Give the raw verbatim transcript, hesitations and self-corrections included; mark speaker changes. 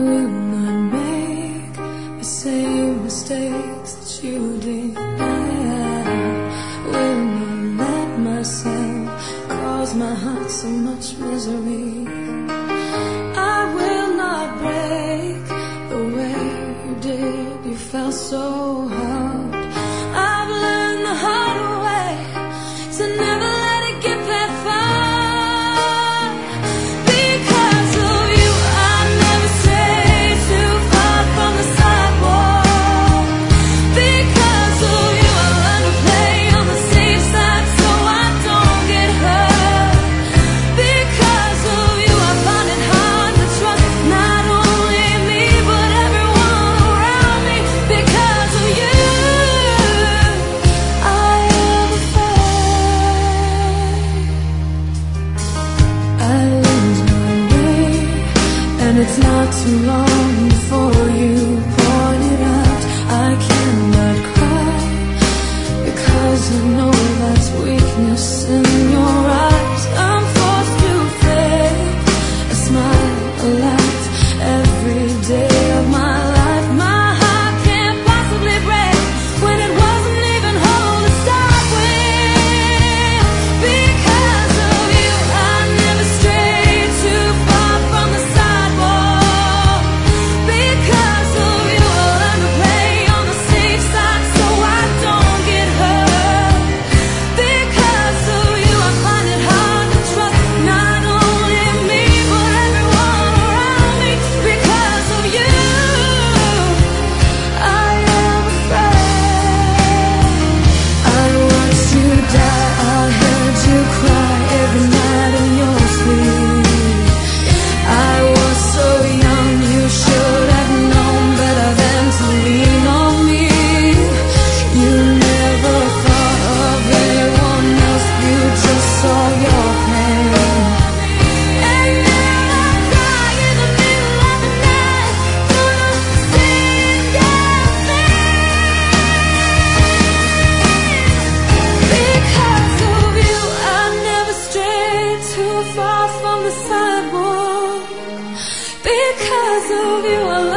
Speaker 1: will not make the same mistakes that you did. I will not let myself cause my heart so much misery. I will not break the way you did. You felt so hard. I've learned the hard way to never let it get that far. It's not too long before you point it out. I cannot cry because I know that's weakness in your eyes. I'm forced to fake a smile, a laugh every day of my life. My heart can't possibly break when it wasn't even whole to start with. Because of you, I never strayed too far from the side. From the sidewalk, because of you.